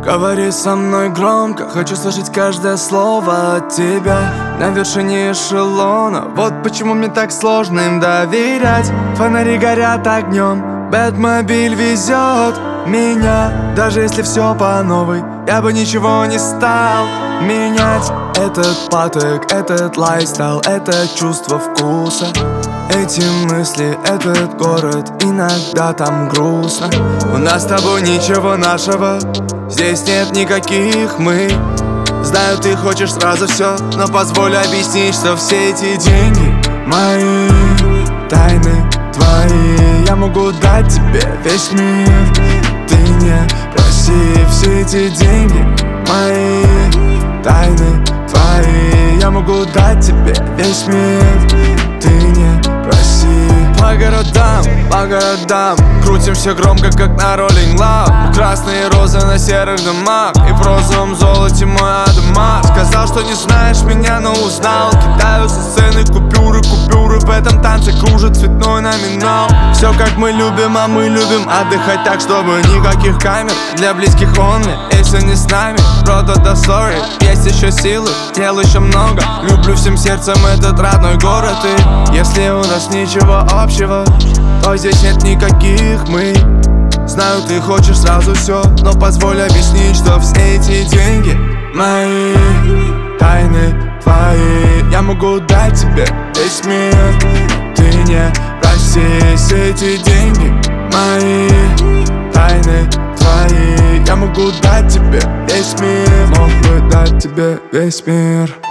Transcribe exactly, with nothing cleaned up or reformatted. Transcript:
Говори со мной громко, хочу слышать каждое слово от тебя. На вершине эшелона, вот почему мне так сложно им доверять. Фонари горят огнем, Бэтмобиль везет меня. Даже если все по новой, я бы ничего не стал менять. Этот поток, этот лайфстайл, это чувство вкуса, эти мысли, этот город, иногда там грустно. У нас с тобой ничего нашего, здесь нет никаких мы. Знаю, ты хочешь сразу все, но позволь объяснить, что все эти деньги мои, тайны твои. Я могу дать тебе весь мир, ты не проси. Все эти деньги мои, тайны твои. Я могу дать тебе весь мир, ты не проси. По городам, по городам крутимся громко, как на Rolling Loud. Красные розы на серых домах и в розовом золоте мой Адамас. Сказал, что не знаешь меня, но узнал. Кидаю со сцены купюры, купюры. В этом танце кружит цветной номинал. Все как мы любим, а мы любим отдыхать так, чтобы никаких камер. Для близких only, если не с нами, просто да sorry. Есть еще силы, дел еще много. Люблю всем сердцем этот родной город. И если у нас ничего общего, то здесь нет никаких мы. Знаю, ты хочешь сразу все, но позволь объяснить, что все эти деньги мои, тайны твои. Я могу дать тебе весь мир, ты не проси. Все эти деньги мои, тайны твои. Я могу дать тебе весь мир, мог бы дать тебе весь мир.